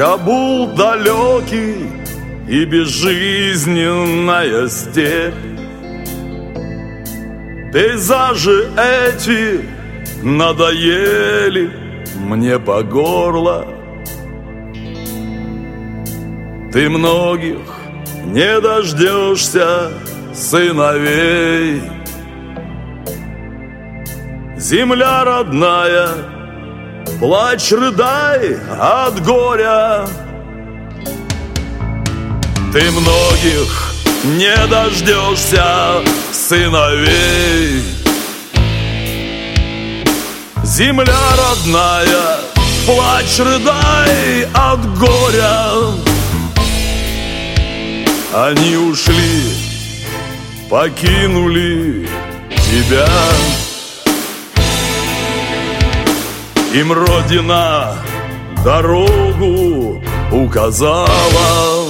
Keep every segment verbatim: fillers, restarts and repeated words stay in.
Кабул далекий и безжизненная степь. Пейзажи эти надоели мне по горло. Ты многих не дождешься сыновей. Земля родная, плачь, рыдай от горя. Ты многих не дождешься сыновей. Земля родная, плачь, рыдай от горя. Они ушли, покинули тебя. Им Родина дорогу указала.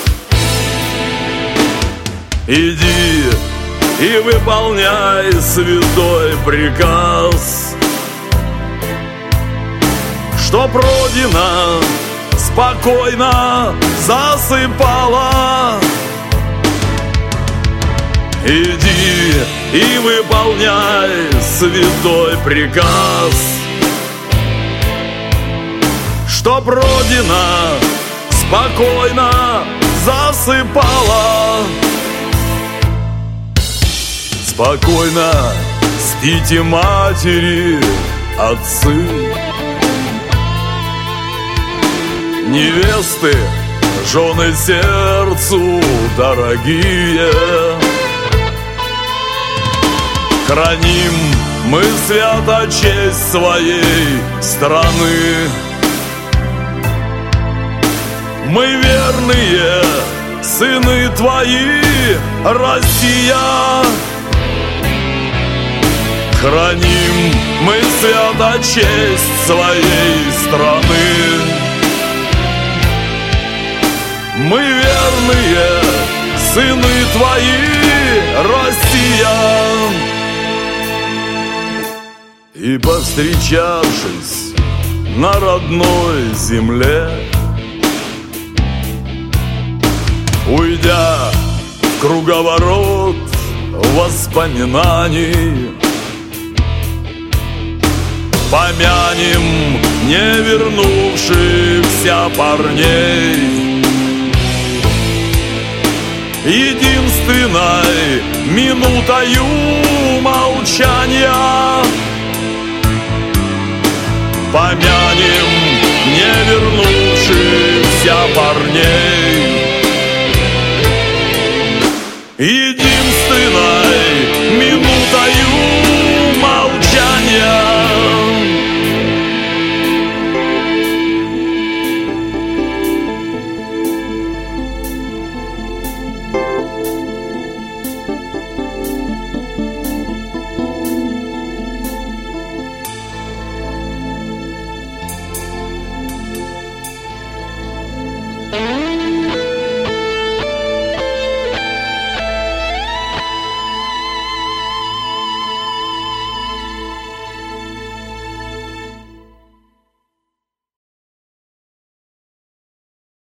Иди и выполняй святой приказ, чтоб Родина спокойно засыпала. Иди и выполняй святой приказ, чтоб Родина спокойно засыпала. Спокойно спите матери, отцы, невесты, жены сердцу дорогие. Храним мы свято честь своей страны. Мы верные сыны твои, Россия. Храним мы свято честь своей страны. Мы верные сыны твои, Россия. И повстречавшись на родной земле, уйдя в круговорот воспоминаний, помянем не вернувшихся парней. Единственной минутою молчания помянем не вернувшихся парней. Единственной минутою молчания. Mm-hmm.